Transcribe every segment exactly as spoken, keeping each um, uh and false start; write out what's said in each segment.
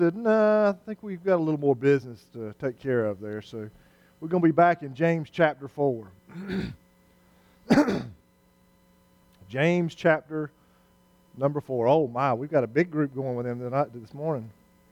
said, nah, I think we've got a little more business to take care of there. So we're going to be back in James chapter four. James chapter number four. Oh my, we've got a big group going with them tonight this morning.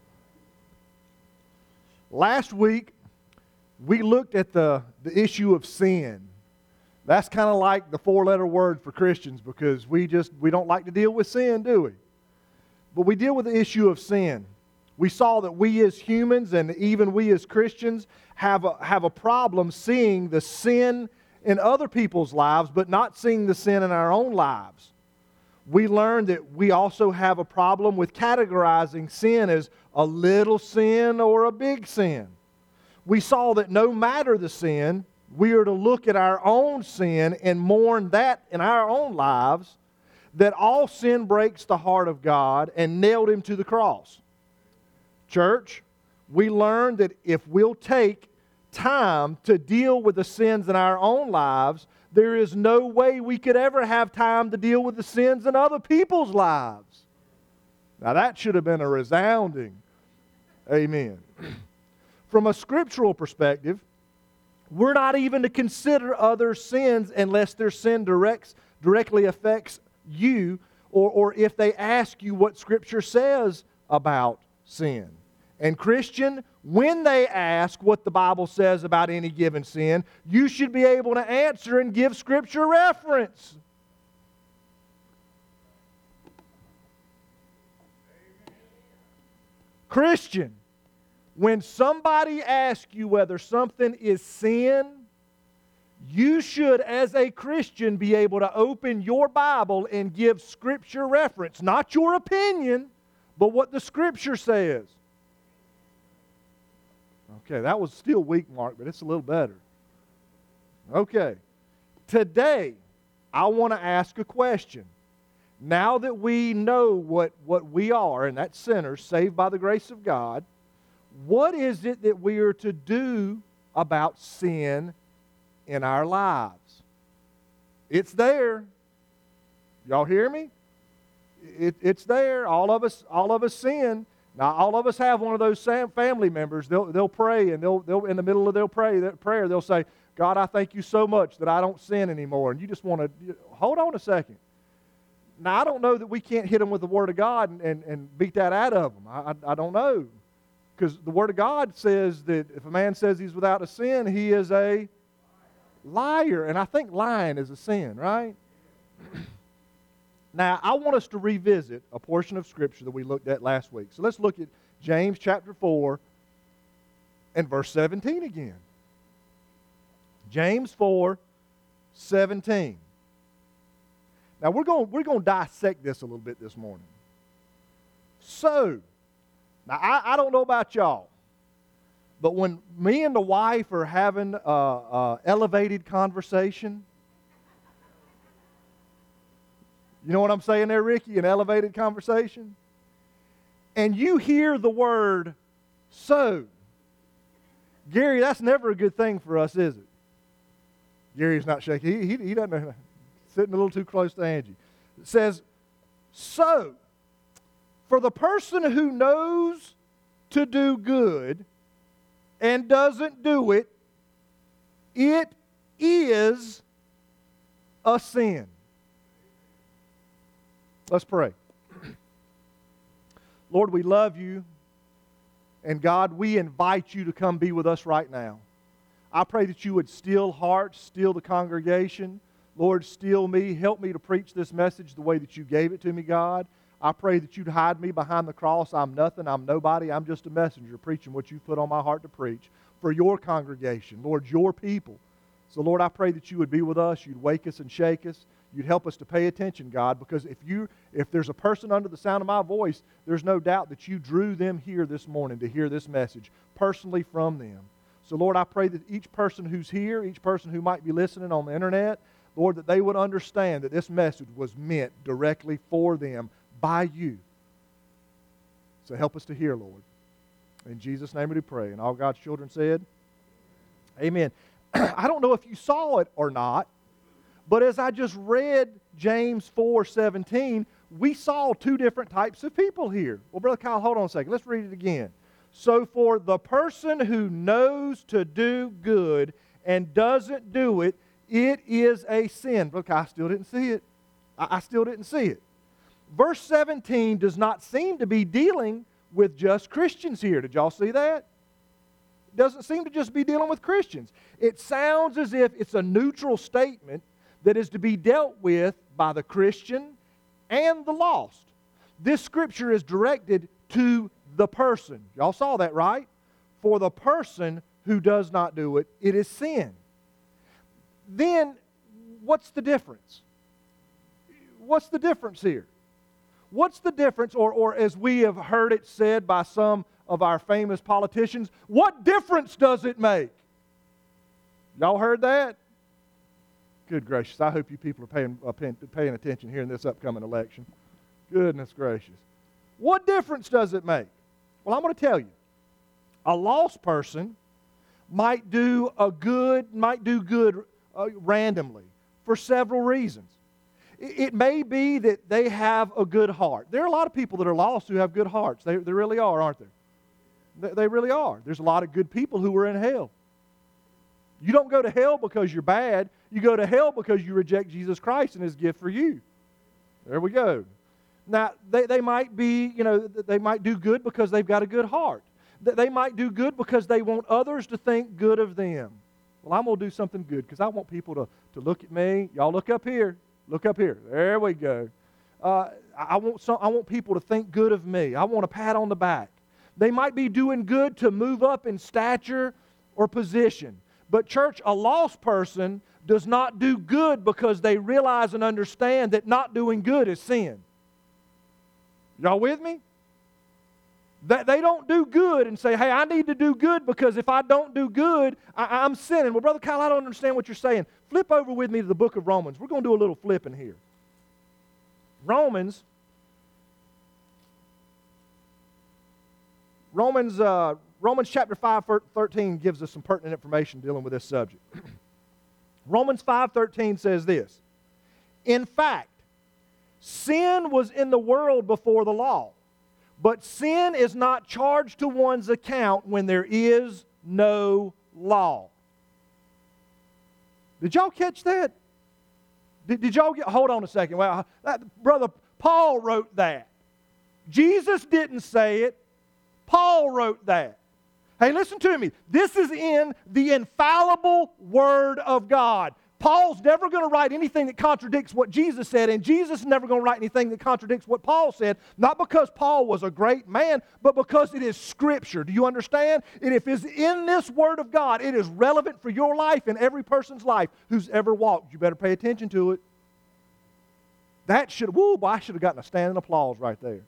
Last week, we looked at the, the issue of sin. That's kind of like the four-letter word for Christians because we just we don't like to deal with sin, do we? But we deal with the issue of sin. We saw that we as humans and even we as Christians have a, have a problem seeing the sin in other people's lives, but not seeing the sin in our own lives. We learned that we also have a problem with categorizing sin as a little sin or a big sin. We saw that no matter the sin, we are to look at our own sin and mourn that in our own lives, that all sin breaks the heart of God and nailed Him to the cross. Church, we learned that if we'll take time to deal with the sins in our own lives, there is no way we could ever have time to deal with the sins in other people's lives. Now that should have been a resounding amen. From a scriptural perspective, we're not even to consider other sins unless their sin directs, directly affects you, or, or if they ask you what Scripture says about sin. And Christian, when they ask what the Bible says about any given sin, you should be able to answer and give Scripture reference. Christian, when somebody asks you whether something is sin, you should, as a Christian, be able to open your Bible and give Scripture reference. Not your opinion, but what the Scripture says. Okay, that was still weak, Mark, but it's a little better. Okay. Today, I want to ask a question. Now that we know what, what we are, and that's sinners, saved by the grace of God, what is it that we are to do about sin in our lives? It's there. Y'all hear me? It, it's there. All of us, all of us sin. Now, all of us have one of those family members. They'll, they'll pray, and they'll, they'll in the middle of their pray, their prayer, they'll say, God, I thank you so much that I don't sin anymore. And you just want to, hold on a second. Now, I don't know that we can't hit them with the Word of God and, and, and beat that out of them. I, I, I don't know. Because the Word of God says that if a man says he's without a sin, he is a liar. And I think lying is a sin, right? Now, I want us to revisit a portion of Scripture that we looked at last week. So let's look at James chapter four and verse seventeen again. James four, seventeen. Now, we're going, we're going to dissect this a little bit this morning. So, now I, I don't know about y'all, but when me and the wife are having an uh, elevated conversation, you know what I'm saying there, Ricky? An elevated conversation? And you hear the word, so. Gary, that's never a good thing for us, is it? Gary's not shaking. He, he, he doesn't know. Sitting a little too close to Angie. It says, so, for the person who knows to do good and doesn't do it, it is a sin. Let's pray. Lord, we love you. And God, we invite you to come be with us right now. I pray that you would still hearts, still the congregation. Lord, still me. Help me to preach this message the way that you gave it to me, God. I pray that you'd hide me behind the cross. I'm nothing. I'm nobody. I'm just a messenger preaching what you've put on my heart to preach for your congregation, Lord, your people. So, Lord, I pray that you would be with us. You'd wake us and shake us. You'd help us to pay attention, God, because if you, if there's a person under the sound of my voice, there's no doubt that you drew them here this morning to hear this message personally from them. So, Lord, I pray that each person who's here, each person who might be listening on the internet, Lord, that they would understand that this message was meant directly for them by you. So help us to hear, Lord. In Jesus' name we do pray. And all God's children said, amen. I don't know if you saw it or not, but as I just read James four seventeen, we saw two different types of people here. Well, Brother Kyle, hold on a second. Let's read it again. So for the person who knows to do good and doesn't do it, it is a sin. Brother Kyle, I still didn't see it. I, I still didn't see it. Verse seventeen does not seem to be dealing with just Christians here. Did y'all see that? It doesn't seem to just be dealing with Christians. It sounds as if it's a neutral statement that is to be dealt with by the Christian and the lost. This scripture is directed to the person. Y'all saw that, right? For the person who does not do it, it is sin. Then, what's the difference? What's the difference here? What's the difference, or, or as we have heard it said by some of our famous politicians, what difference does it make? Y'all heard that? Good gracious. I hope you people are paying, uh, paying, paying attention here in this upcoming election. Goodness gracious. What difference does it make? Well, I'm going to tell you. A lost person might do a good, might do good uh, randomly for several reasons. It, it may be that they have a good heart. There are a lot of people that are lost who have good hearts. They, they really are, aren't there? They, they really are. There's a lot of good people who are in hell. You don't go to hell because you're bad. You go to hell because you reject Jesus Christ and His gift for you. There we go. Now, they, they might be, you know, they might do good because they've got a good heart. They might do good because they want others to think good of them. Well, I'm going to do something good because I want people to, to look at me. Y'all look up here. Look up here. There we go. Uh, I, want some, I want people to think good of me. I want a pat on the back. They might be doing good to move up in stature or position. But church, a lost person does not do good because they realize and understand that not doing good is sin. Y'all with me? That they don't do good and say, hey, I need to do good because if I don't do good, I, I'm sinning. Well, Brother Kyle, I don't understand what you're saying. Flip over with me to the book of Romans. We're going to do a little flipping here. Romans, Romans, uh, Romans chapter five, thirteen gives us some pertinent information dealing with this subject. Romans five thirteen says this, in fact, sin was in the world before the law, but sin is not charged to one's account when there is no law. Did y'all catch that? Did, did y'all get, hold on a second. Well, that, Brother Paul wrote that. Jesus didn't say it. Paul wrote that. Hey, listen to me. This is in the infallible Word of God. Paul's never going to write anything that contradicts what Jesus said, and Jesus is never going to write anything that contradicts what Paul said, not because Paul was a great man, but because it is Scripture. Do you understand? And if it's in this Word of God, it is relevant for your life and every person's life who's ever walked. You better pay attention to it. That should, woo, boy, I should have gotten a standing applause right there.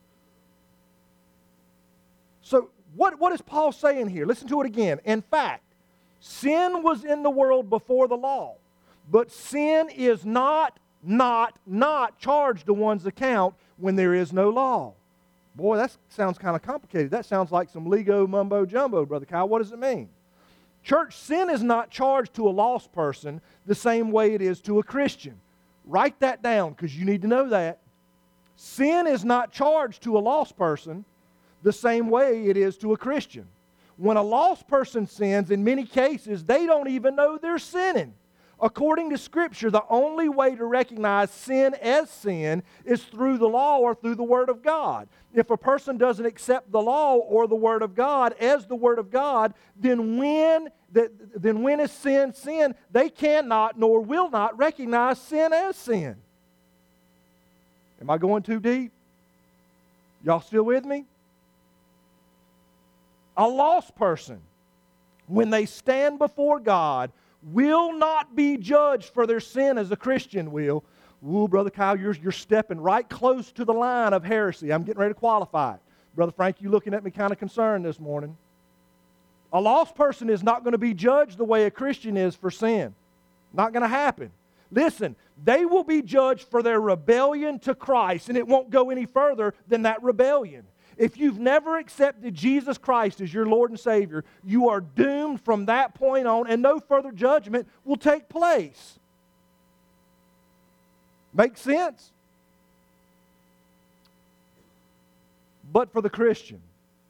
So, what, what is Paul saying here? Listen to it again. In fact, sin was in the world before the law. But sin is not, not, not charged to one's account when there is no law. Boy, that sounds kind of complicated. That sounds like some Lego mumbo jumbo, Brother Kyle. What does it mean? Church, sin is not charged to a lost person the same way it is to a Christian. Write that down because you need to know that. Sin is not charged to a lost person the same way it is to a Christian. When a lost person sins, in many cases, they don't even know they're sinning. According to Scripture, the only way to recognize sin as sin is through the law or through the Word of God. If a person doesn't accept the law or the Word of God as the Word of God, then when, then when is sin sin? They cannot nor will not recognize sin as sin. Am I going too deep? Y'all still with me? A lost person, when they stand before God, will not be judged for their sin as a Christian will. Ooh, Brother Kyle, you're, you're stepping right close to the line of heresy. I'm getting ready to qualify it. Brother Frank, you looking at me kind of concerned this morning. A lost person is not going to be judged the way a Christian is for sin. Not going to happen. Listen, they will be judged for their rebellion to Christ, and it won't go any further than that rebellion. If you've never accepted Jesus Christ as your Lord and Savior, you are doomed from that point on, and no further judgment will take place. Make sense? But for the Christian,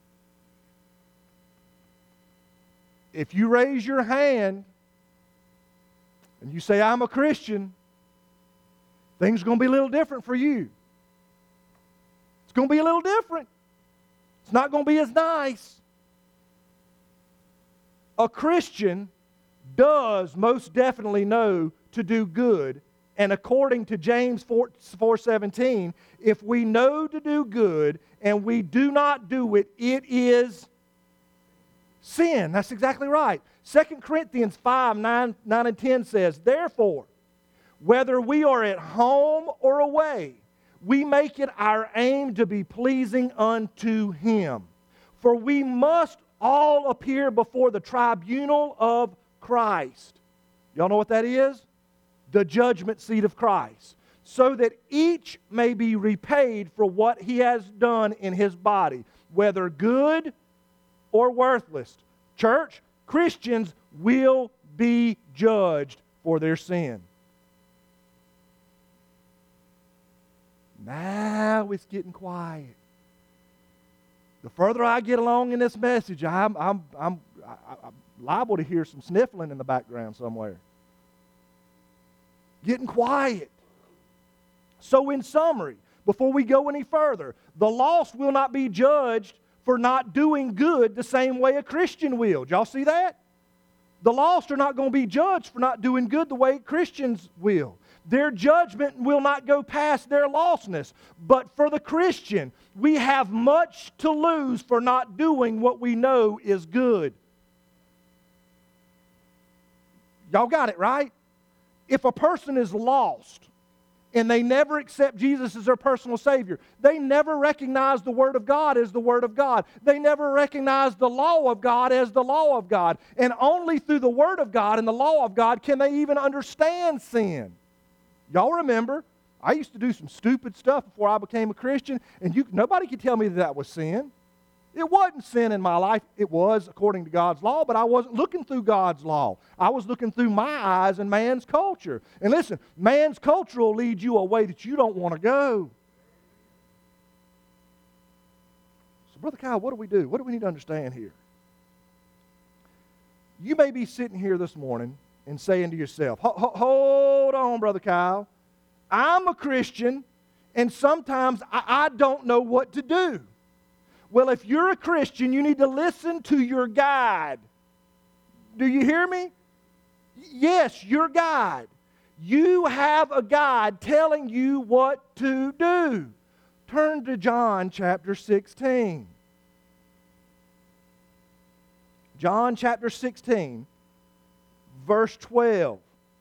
if you raise your hand and you say, I'm a Christian, things are going to be a little different for you. It's going to be a little different. It's not going to be as nice. A Christian does most definitely know to do good. And according to James four seventeen, if we know to do good and we do not do it, it is sin. That's exactly right. Second Corinthians five, nine, nine and ten says, therefore, whether we are at home or away, we make it our aim to be pleasing unto Him. For we must all appear before the tribunal of Christ. Y'all know what that is? The judgment seat of Christ. So that each may be repaid for what he has done in his body, whether good or worthless. Church, Christians will be judged for their sin. Now it's getting quiet. The further I get along in this message, I'm, I'm, I'm, I'm liable to hear some sniffling in the background somewhere. Getting quiet. So in summary, before we go any further, the lost will not be judged for not doing good the same way a Christian will. Did y'all see that? The lost are not going to be judged for not doing good the way Christians will. Their judgment will not go past their lostness. But for the Christian, we have much to lose for not doing what we know is good. Y'all got it, right? If a person is lost and they never accept Jesus as their personal Savior, they never recognize the Word of God as the Word of God. They never recognize the law of God as the law of God. And only through the Word of God and the law of God can they even understand sin. Y'all remember, I used to do some stupid stuff before I became a Christian, and you, nobody could tell me that that was sin. It wasn't sin in my life. It was according to God's law, but I wasn't looking through God's law. I was looking through my eyes and man's culture. And listen, man's culture will lead you a way that you don't want to go. So, Brother Kyle, what do we do? What do we need to understand here? You may be sitting here this morning and saying to yourself, hold on, Brother Kyle. I'm a Christian, and sometimes I, I don't know what to do. Well, if you're a Christian, you need to listen to your guide. Do you hear me? Yes, your guide. You have a guide telling you what to do. Turn to John chapter sixteen. John chapter sixteen, verse twelve.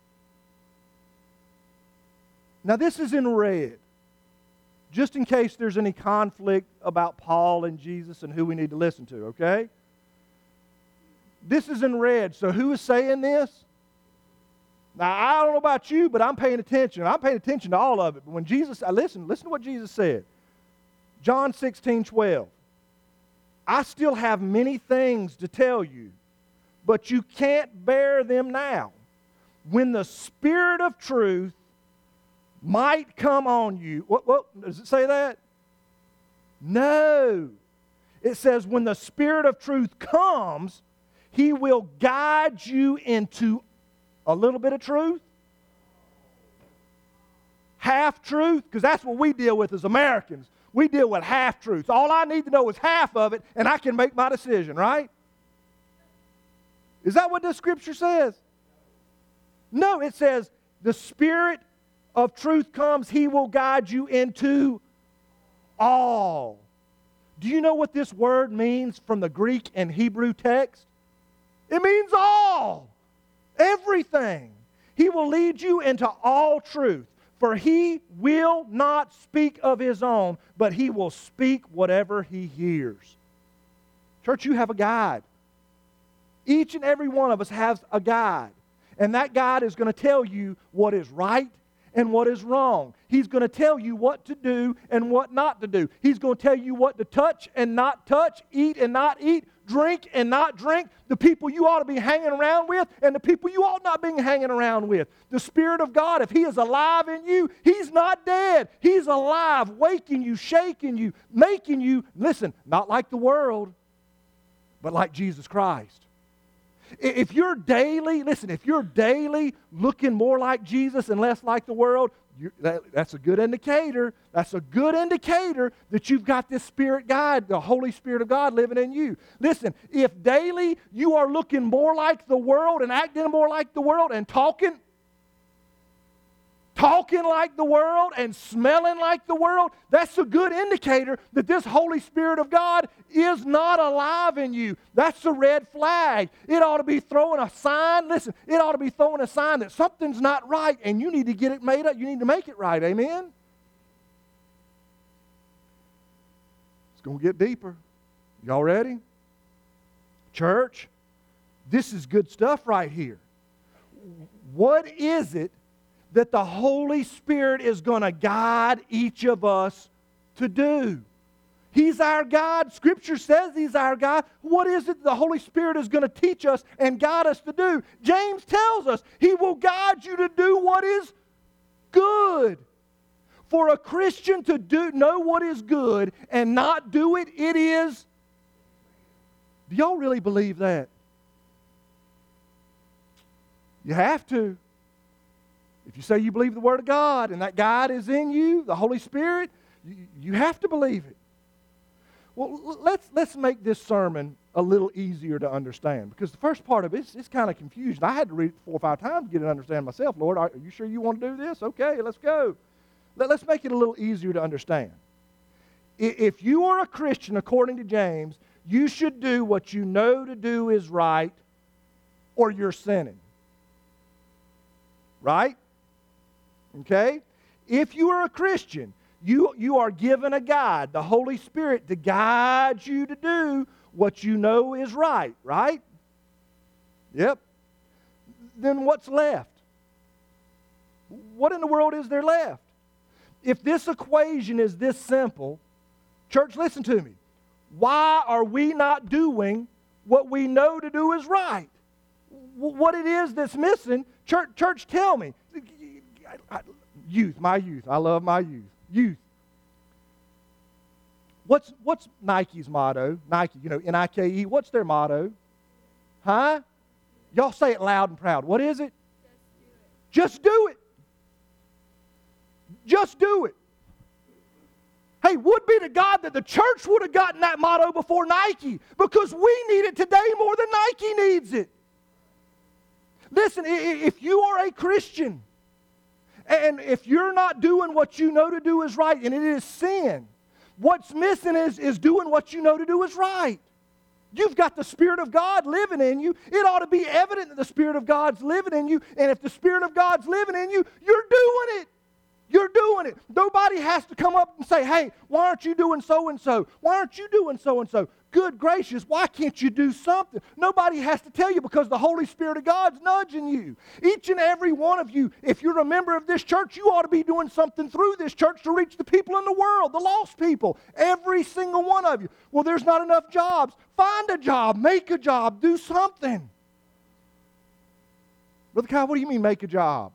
Now this is in red, just in case there's any conflict about Paul and Jesus and who we need to listen to, okay? This is in red, so who is saying this? Now, I don't know about you, but I'm paying attention. I'm paying attention to all of it. But when Jesus, listen, listen to what Jesus said. John sixteen, twelve. I still have many things to tell you, but you can't bear them now. When the Spirit of truth might come on you. What, what does it say that? No. It says when the Spirit of truth comes, He will guide you into a little bit of truth, half truth, because that's what we deal with as Americans. We deal with half truths. All I need to know is half of it, and I can make my decision, right? Is that what the Scripture says? No, it says the Spirit of truth comes, He will guide you into all. Do you know what this word means from the Greek and Hebrew text? It means all. Everything. He will lead you into all truth. For He will not speak of His own, but He will speak whatever He hears. Church, you have a guide. Each and every one of us has a guide. And that guide is going to tell you what is right and what is wrong. He's going to tell you what to do and what not to do. He's going to tell you what to touch and not touch, eat and not eat, drink and not drink, the people you ought to be hanging around with, and the people you ought not be hanging around with. The Spirit of God, if He is alive in you, He's not dead. He's alive, waking you, shaking you, making you, listen, not like the world, but like Jesus Christ. If you're daily, listen, if you're daily looking more like Jesus and less like the world, you, that, that's a good indicator. That's a good indicator that you've got this Spirit guide, the Holy Spirit of God living in you. Listen, if daily you are looking more like the world and acting more like the world and talking, talking like the world and smelling like the world, that's a good indicator that this Holy Spirit of God is not alive in you. That's a red flag. It ought to be throwing a sign. Listen, it ought to be throwing a sign that something's not right and you need to get it made up. You need to make it right. Amen? It's going to get deeper. Y'all ready? Church, this is good stuff right here. What is it that the Holy Spirit is going to guide each of us to do? He's our God. Scripture says He's our God. What is it the Holy Spirit is going to teach us and guide us to do? James tells us He will guide you to do what is good. For a Christian to do know what is good and not do it, it is. Do y'all really believe that? You have to. If you say you believe the Word of God and that God is in you, the Holy Spirit, you, you have to believe it. Well, let's, let's make this sermon a little easier to understand, because the first part of it is, is kind of confusion. I had to read it four or five times to get it to understand myself. Lord, are you sure you want to do this? Okay, let's go. Let, let's make it a little easier to understand. If you are a Christian, according to James, you should do what you know to do is right, or you're sinning. Right? Okay? If you are a Christian, you, you are given a guide, the Holy Spirit, to guide you to do what you know is right, right? Yep. Then what's left? What in the world is there left? If this equation is this simple, church, listen to me. Why are we not doing what we know to do is right? What it is that's missing, church, church tell me. Youth, my youth. I love my youth. Youth. What's, what's Nike's motto? Nike, you know, N I K E. What's their motto? Huh? Y'all say it loud and proud. What is it? Just do it. Just do it. Hey, would be to God that the church would have gotten that motto before Nike, because we need it today more than Nike needs it. Listen, if you are a Christian, and if you're not doing what you know to do is right, and it is sin, what's missing is, is doing what you know to do is right. You've got the Spirit of God living in you. It ought to be evident that the Spirit of God's living in you, and if the Spirit of God's living in you, you're doing it. You're doing it. Nobody has to come up and say, hey, why aren't you doing so-and-so? Why aren't you doing so-and-so? Good gracious, why can't you do something? Nobody has to tell you, because the Holy Spirit of God's nudging you. Each and every one of you, if you're a member of this church, you ought to be doing something through this church to reach the people in the world, the lost people. Every single one of you. Well, there's not enough jobs. Find a job. Make a job. Do something. Brother Kyle, what do you mean make a job?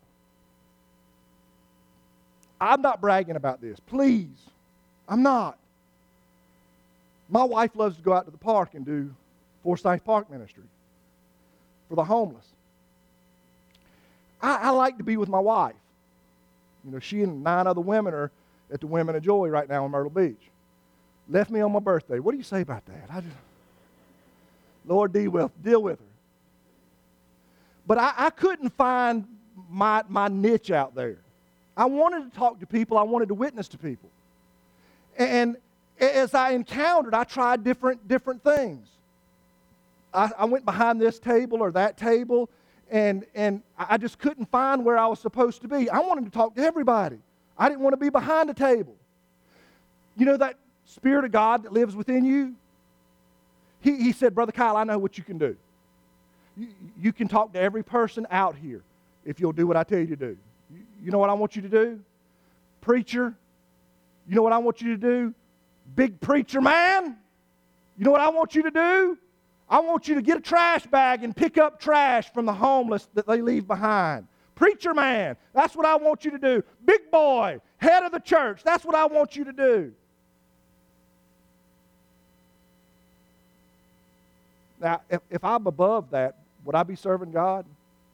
I'm not bragging about this. Please. I'm not. My wife loves to go out to the park and do Forsyth Park ministry for the homeless. I, I like to be with my wife. You know, she and nine other women are at the Women of Joy right now in Myrtle Beach. Left me on my birthday. What do you say about that? I just, Lord, deal with, deal with her. But I, I couldn't find my, my niche out there. I wanted to talk to people. I wanted to witness to people. And as I encountered, I tried different, different things. I, I went behind this table or that table, and, and I just couldn't find where I was supposed to be. I wanted to talk to everybody. I didn't want to be behind a table. You know that Spirit of God that lives within you? He, he said, Brother Kyle, I know what you can do. You, you can talk to every person out here if you'll do what I tell you to do. You, you know what I want you to do? Preacher, you know what I want you to do? Big preacher man, you know what I want you to do? I want you to get a trash bag and pick up trash from the homeless that they leave behind. Preacher man, that's what I want you to do. Big boy, head of the church, that's what I want you to do. Now, if, if I'm above that, would I be serving God?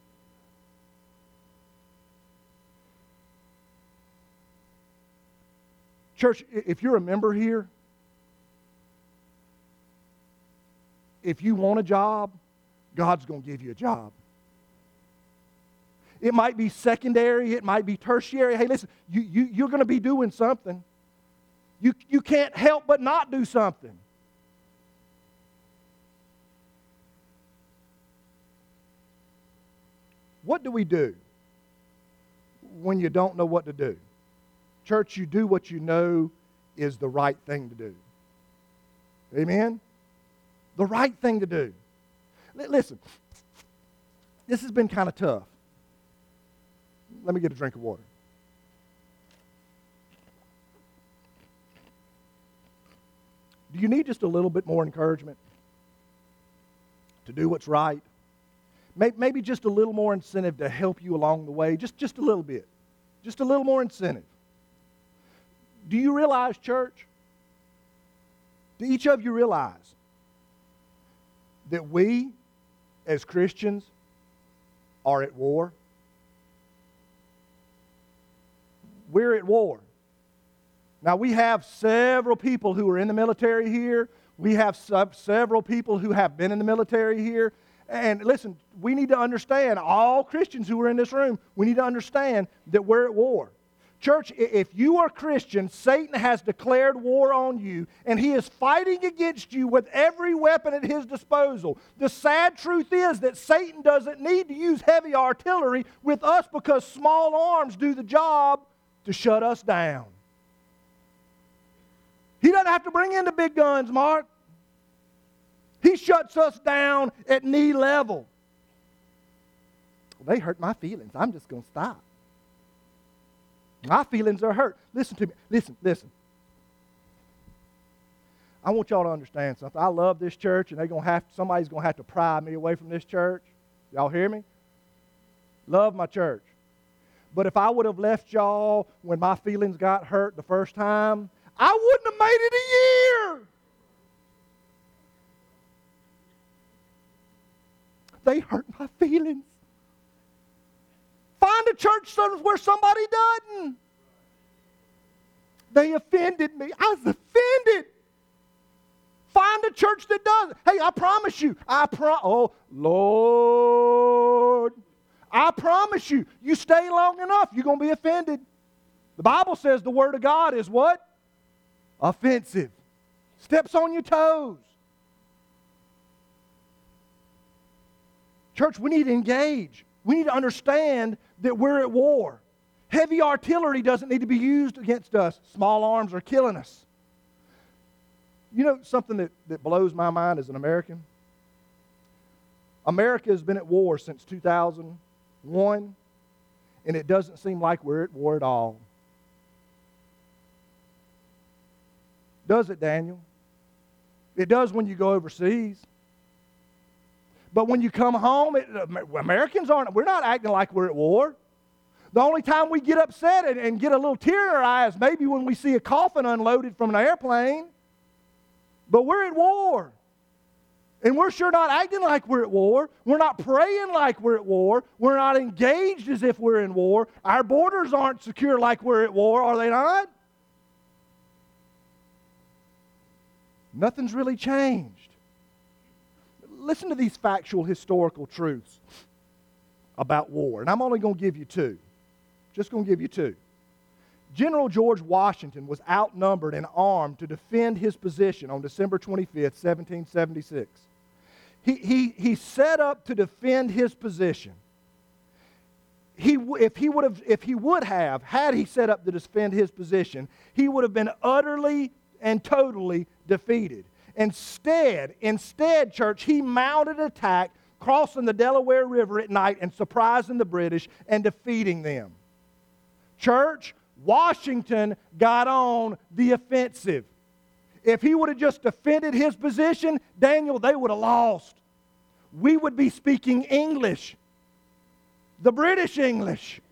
Church, if you're a member here, if you want a job, God's going to give you a job. It might be secondary, it might be tertiary. Hey, listen, you, you, you're going to be doing something. You, you can't help but not do something. What do we do when you don't know what to do? Church, you do what you know is the right thing to do. Amen? The right thing to do. L- listen, this has been kind of tough. Let me get a drink of water. Do you need just a little bit more encouragement to do what's right? Maybe just a little more incentive to help you along the way. Just, just a little bit. Just a little more incentive. Do you realize, church? Do each of you realize that we, as Christians, are at war? We're at war. Now, we have several people who are in the military here. We have sub- several people who have been in the military here. And listen, we need to understand, all Christians who are in this room, we need to understand that we're at war. Church, if you are Christian, Satan has declared war on you, and he is fighting against you with every weapon at his disposal. The sad truth is that Satan doesn't need to use heavy artillery with us because small arms do the job to shut us down. He doesn't have to bring in the big guns, Mark. He shuts us down at knee level. Well, they hurt my feelings. I'm just going to stop. My feelings are hurt. Listen to me. Listen, listen. I want y'all to understand something. I love this church, and they're gonna have somebody's going to have to pry me away from this church. Y'all hear me? Love my church. But if I would have left y'all when my feelings got hurt the first time, I wouldn't have made it a year. They hurt my feelings. Find a church where somebody doesn't. They offended me. I was offended. Find a church that does. Hey, I promise you. I pro. Oh, Lord. I promise you. You stay long enough, you're going to be offended. The Bible says the Word of God is what? Offensive. Steps on your toes. Church, we need to engage. We need to understand that we're at war. Heavy artillery doesn't need to be used against us. Small arms are killing us. You know something that, that blows my mind as an American? America has been at war since two thousand one, and it doesn't seem like we're at war at all. Does it, Daniel? It does when you go overseas. But when you come home, it, Americans aren't, we're not acting like we're at war. The only time we get upset and, and get a little tear in our eyes, maybe when we see a coffin unloaded from an airplane. But we're at war. And we're sure not acting like we're at war. We're not praying like we're at war. We're not engaged as if we're in war. Our borders aren't secure like we're at war, are they not? Nothing's really changed. Listen to these factual historical truths about war. And I'm only going to give you two. Just going to give you two. General George Washington was outnumbered and armed to defend his position on December twenty-fifth, seventeen seventy-six. He, he, he set up to defend his position. He, if, he would have, if he would have, had he set up to defend his position, he would have been utterly and totally defeated. Instead, instead, church, he mounted an attack, crossing the Delaware River at night and surprising the British and defeating them. Church, Washington got on the offensive. If he would have just defended his position, Daniel, they would have lost. We would be speaking English, the British English.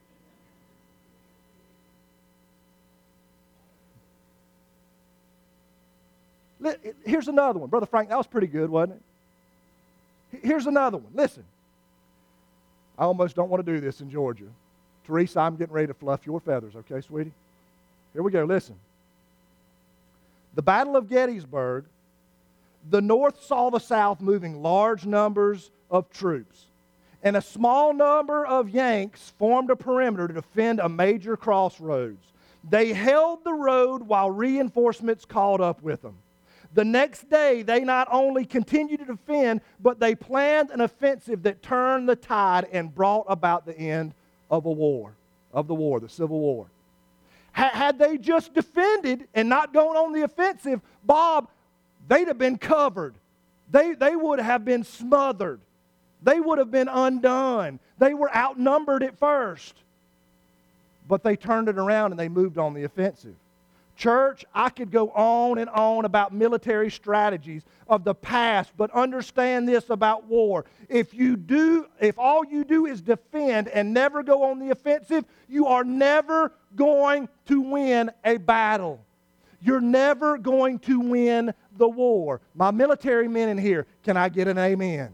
Here's another one. Brother Frank, that was pretty good, wasn't it? Here's another one. Listen. I almost don't want to do this in Georgia. Teresa, I'm getting ready to fluff your feathers, okay, sweetie? Here we go. Listen. The Battle of Gettysburg, the North saw the South moving large numbers of troops, and a small number of Yanks formed a perimeter to defend a major crossroads. They held the road while reinforcements caught up with them. The next day, they not only continued to defend, but they planned an offensive that turned the tide and brought about the end of a war, of the war, the Civil War. Had they just defended and not gone on the offensive, Bob, they'd have been covered. They, they would have been smothered. They would have been undone. They were outnumbered at first. But they turned it around and they moved on the offensive. Church, I could go on and on about military strategies of the past, but understand this about war. If you do, if all you do is defend and never go on the offensive, you are never going to win a battle. You're never going to win the war. My military men in here, can I get an amen?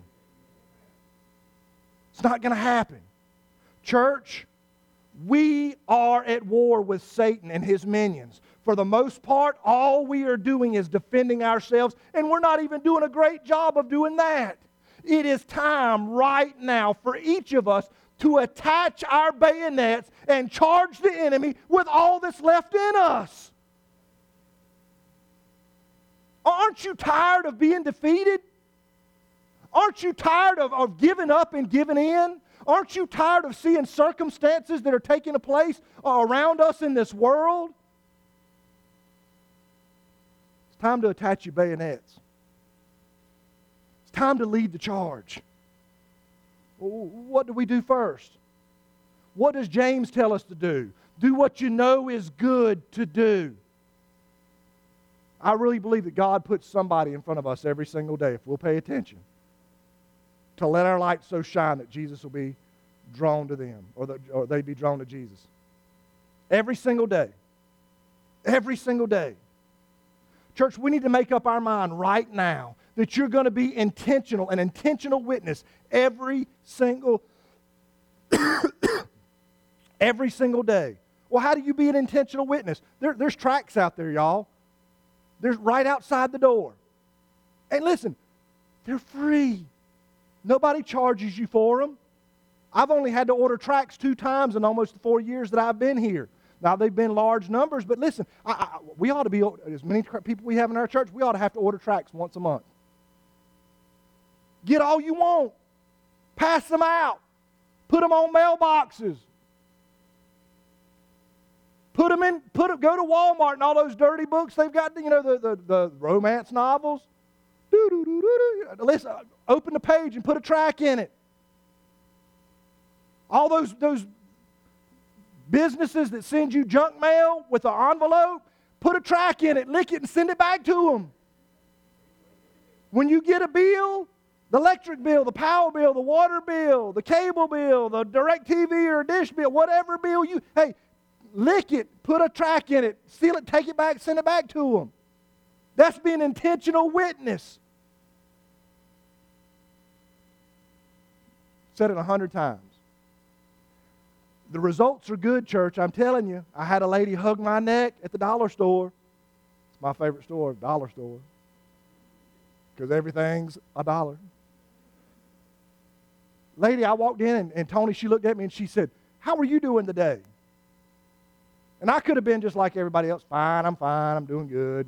It's not going to happen. Church, we are at war with Satan and his minions. For the most part, all we are doing is defending ourselves, and we're not even doing a great job of doing that. It is time right now for each of us to attach our bayonets and charge the enemy with all that's left in us. Aren't you tired of being defeated? Aren't you tired of, of giving up and giving in? Aren't you tired of seeing circumstances that are taking place around us in this world? It's time to attach your bayonets. It's time to lead the charge. What do we do first? What does James tell us to do? Do what you know is good to do. I really believe that God puts somebody in front of us every single day, if we'll pay attention, to let our light so shine that Jesus will be drawn to them, or, that, or they be drawn to Jesus. Every single day. Every single day. Church, we need to make up our mind right now that you're going to be intentional, an intentional witness every single every single day. Well, how do you be an intentional witness? There, there's tracts out there, y'all. There's right outside the door. And listen, they're free. Nobody charges you for them. I've only had to order tracts two times in almost the four years that I've been here. Now, they've been large numbers, but listen, I, I, we ought to be, as many people we have in our church, we ought to have to order tracts once a month. Get all you want. Pass them out. Put them on mailboxes. Put them in, put them, go to Walmart and all those dirty books they've got, you know, the, the, the romance novels. Listen, open the page and put a tract in it. All those, those businesses that send you junk mail with an envelope, put a tract in it, lick it, and send it back to them. When you get a bill, the electric bill, the power bill, the water bill, the cable bill, the direct T V or dish bill, whatever bill you, hey, lick it, put a tract in it, seal it, take it back, send it back to them. That's being an intentional witness. Said it a hundred times. The results are good, church. I'm telling you. I had a lady hug my neck at the dollar store. It's my favorite store, dollar store. Because everything's a dollar. Lady, I walked in and, and Tony, she looked at me and she said, "How are you doing today?" And I could have been just like everybody else. Fine, I'm fine, I'm doing good.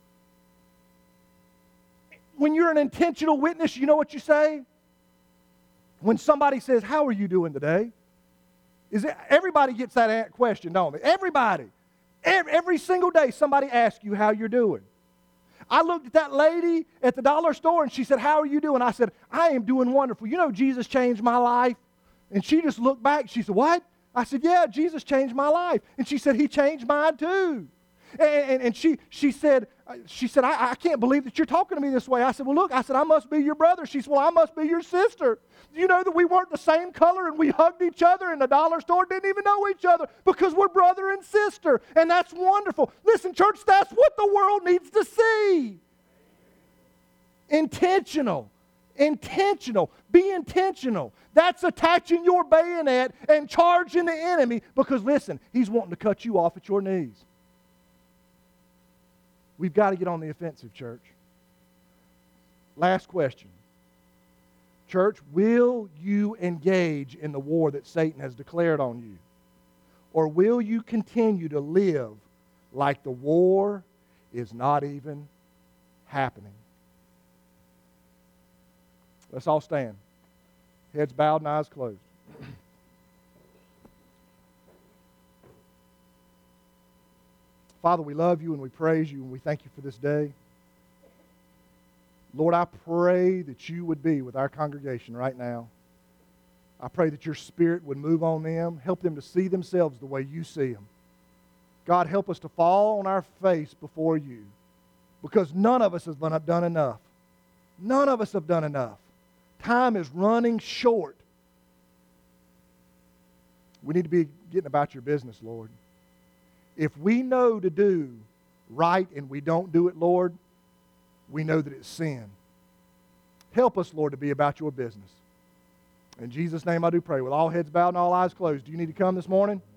When you're an intentional witness, you know what you say? When somebody says, "How are you doing today?" Is it, everybody gets that question, don't they? Everybody. Every, every single day somebody asks you how you're doing. I looked at that lady at the dollar store and she said, "How are you doing?" I said, "I am doing wonderful. You know Jesus changed my life." And she just looked back. She said, "What?" I said, "Yeah, Jesus changed my life." And she said, "He changed mine too." And, and, and she, she said, she said, I, I can't believe that you're talking to me this way. I said, well, look, I said, I must be your brother. She said, well, I must be your sister. Do you know that we weren't the same color and we hugged each other in the dollar store, didn't even know each other because we're brother and sister. And that's wonderful. Listen, church, that's what the world needs to see. Intentional. Intentional. Be intentional. That's attaching your bayonet and charging the enemy because, listen, he's wanting to cut you off at your knees. We've got to get on the offensive, church. Last question. Church, will you engage in the war that Satan has declared on you? Or will you continue to live like the war is not even happening? Let's all stand. Heads bowed and eyes closed. Father, we love you and we praise you and we thank you for this day. Lord, I pray that you would be with our congregation right now. I pray that your Spirit would move on them, help them to see themselves the way you see them. God, help us to fall on our face before you because none of us has done enough. None of us have done enough. Time is running short. We need to be getting about your business, Lord. If we know to do right and we don't do it, Lord, we know that it's sin. Help us, Lord, to be about your business. In Jesus' name I do pray. With all heads bowed and all eyes closed. Do you need to come this morning?